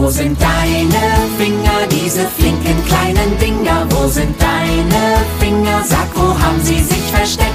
Wo sind deine Finger, diese flinken kleinen Dinger? Wo sind deine Finger? Sag, wo haben sie sich versteckt?